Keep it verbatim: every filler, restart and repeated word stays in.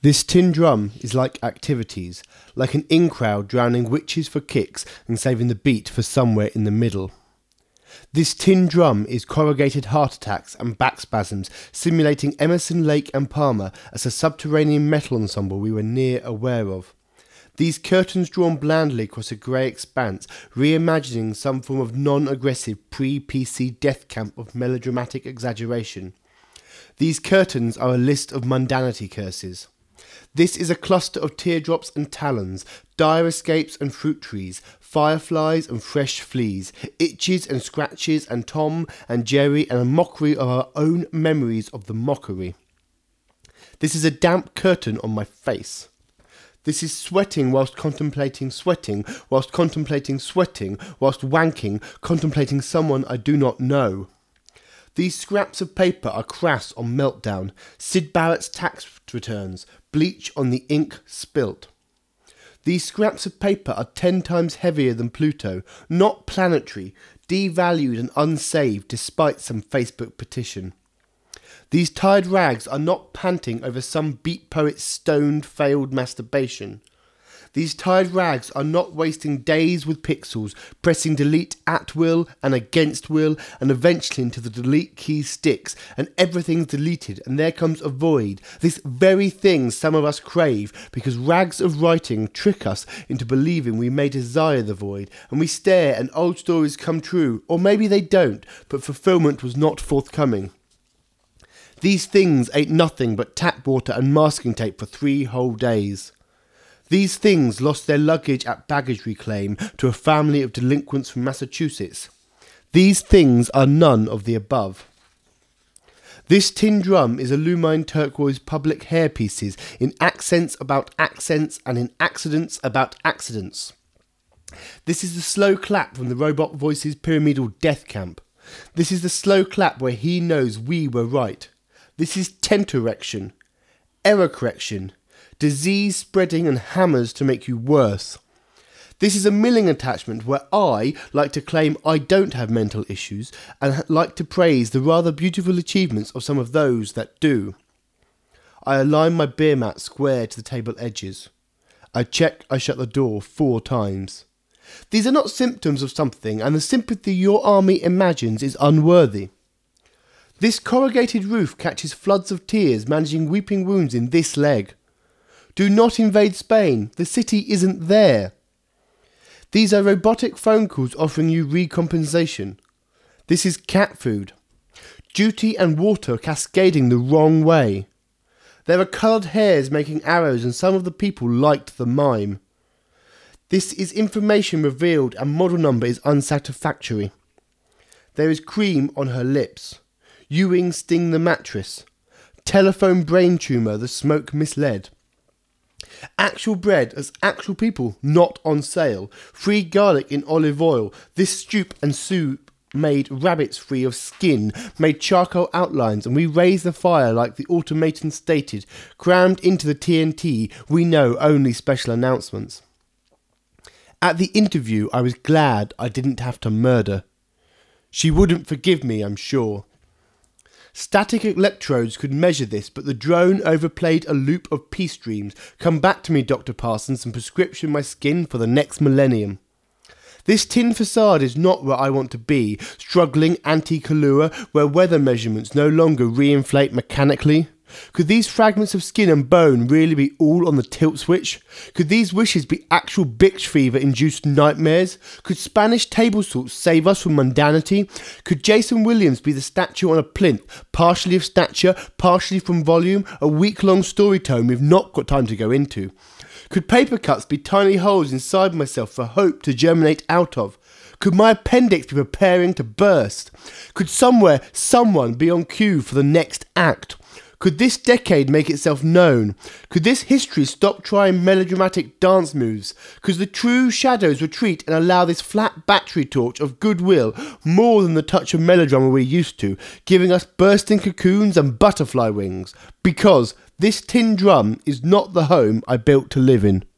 This tin drum is like activities, like an in-crowd drowning witches for kicks and saving the beat for somewhere in the middle. This tin drum is corrugated heart attacks and back spasms, simulating Emerson, Lake and Palmer as a subterranean metal ensemble we were near aware of. These curtains drawn blandly across a grey expanse, reimagining some form of non-aggressive pre-P C death camp of melodramatic exaggeration. These curtains are a list of mundanity curses. This is a cluster of teardrops and talons, dire escapes and fruit trees, fireflies and fresh fleas, itches and scratches and Tom and Jerry and a mockery of our own memories of the mockery. This is a damp curtain on my face. This is sweating whilst contemplating sweating, whilst contemplating sweating, whilst wanking, contemplating someone I do not know. These scraps of paper are crass on meltdown, Syd Barrett's tax returns, bleach on the ink spilt. These scraps of paper are ten times heavier than Pluto, not planetary, devalued and unsaved despite some Facebook petition. These tired rags are not panting over some beat poet's stoned failed masturbation. These tired rags are not wasting days with pixels, pressing delete at will and against will, and eventually until the delete key sticks and everything's deleted and there comes a void, this very thing some of us crave because rags of writing trick us into believing we may desire the void, and we stare and old stories come true, or maybe they don't, but fulfillment was not forthcoming. These things ate nothing but tap water and masking tape for three whole days. These things lost their luggage at baggage reclaim to a family of delinquents from Massachusetts. These things are none of the above. This tin drum is Illumine Turquoise public hair pieces in accents about accents and in accidents about accidents. This is the slow clap from the Robot Voices pyramidal death camp. This is the slow clap where he knows we were right. This is tentorection, error correction, disease spreading and hammers to make you worse. This is a milling attachment where I like to claim I don't have mental issues and like to praise the rather beautiful achievements of some of those that do. I align my beer mat square to the table edges. I check I shut the door four times. These are not symptoms of something, and the sympathy your army imagines is unworthy. This corrugated roof catches floods of tears managing weeping wounds in this leg. Do not invade Spain. The city isn't there. These are robotic phone calls offering you recompensation. This is cat food. Duty and water cascading the wrong way. There are coloured hairs making arrows and some of the people liked the mime. This is information revealed and model number is unsatisfactory. There is cream on her lips. Ewing sting the mattress. Telephone brain tumour the smoke misled. Actual bread as actual people, not on sale. Free garlic in olive oil. This stoop and soup made rabbits free of skin, made charcoal outlines, and we raised the fire like the automaton stated, crammed into the T N T, we know only special announcements. At the interview, I was glad I didn't have to murder. She wouldn't forgive me, I'm sure. Static electrodes could measure this, but the drone overplayed a loop of peace dreams. Come back to me, Doctor Parsons, and prescription my skin for the next millennium. This tin facade is not where I want to be, struggling anti-Kahlua, where weather measurements no longer reinflate mechanically. Could these fragments of skin and bone really be all on the tilt switch? Could these wishes be actual bitch fever-induced nightmares? Could Spanish table salts save us from mundanity? Could Jason Williams be the statue on a plinth, partially of stature, partially from volume, a week-long story tome we've not got time to go into? Could paper cuts be tiny holes inside myself for hope to germinate out of? Could my appendix be preparing to burst? Could somewhere, someone be on cue for the next act? Could this decade make itself known? Could this history stop trying melodramatic dance moves? Could the true shadows retreat and allow this flat battery torch of goodwill more than the touch of melodrama we're used to, giving us bursting cocoons and butterfly wings? Because this tin drum is not the home I built to live in.